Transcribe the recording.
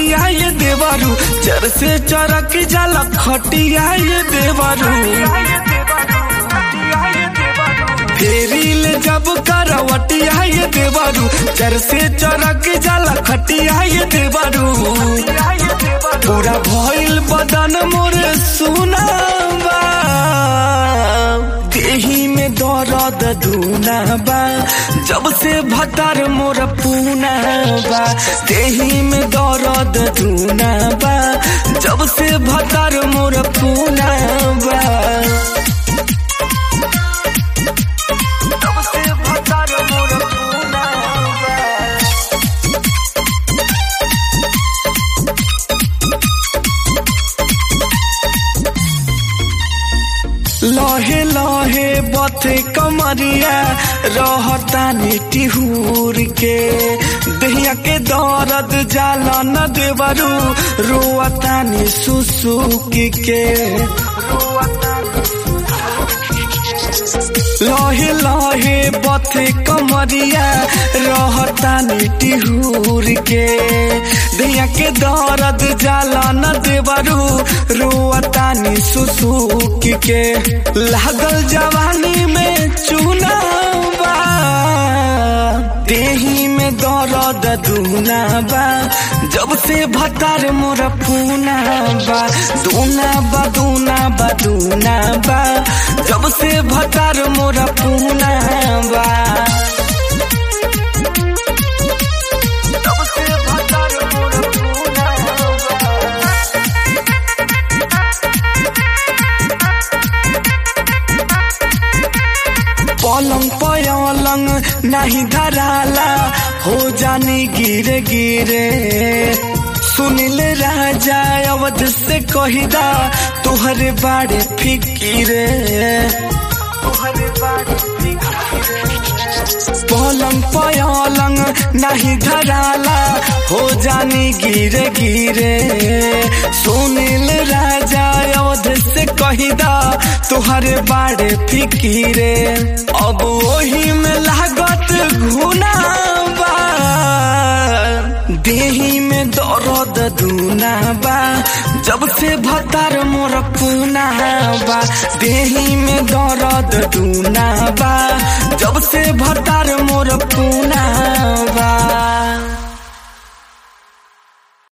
खटिया ये देवरू चर से चरक जाला खटिया ये देवरू फेरिल जब करवटिया ये देवरू चर से चरक जाला खटिया ये देवरू पूरा भइल बदन मोरे सुनाबा देही में दर्द दूना बा जब से भतार मोर पूना बा देही में दर्द दूना बा जब से भतार मोर पूना बा लहे लहे बथे कमरिया रहतानी टिहूर के दहिया के दर्द जाला न देवरू रोअतानी सुसुकी के लहे लहे बथे कमरिया रहतानी टिहूर के दहिया के दर्द जाला न देवरू रोअतानी सुसुकी के लागल जवानी में चुनावा देही में दर्द दूना बा जब से भतार मोर पूना बा दूना बा दूना बा दूना बा जब से भतार मोर पूना बा पलंग पलंग नहीं धराला हो जानी गिरे गिरे सुनिल राजा अवध से कहिदा तुहरे बाड़े फिकिरे पलंग पलंग नहीं धराला हो जानी गिरे गिरे सुनिल राजा अवध से कहिदा तुहरे बाड़े फिकिरे अब वही में लागत घुना बा देही में दर्द दूना बा जब से भतार मोर पूना बा देही में दर्द दूना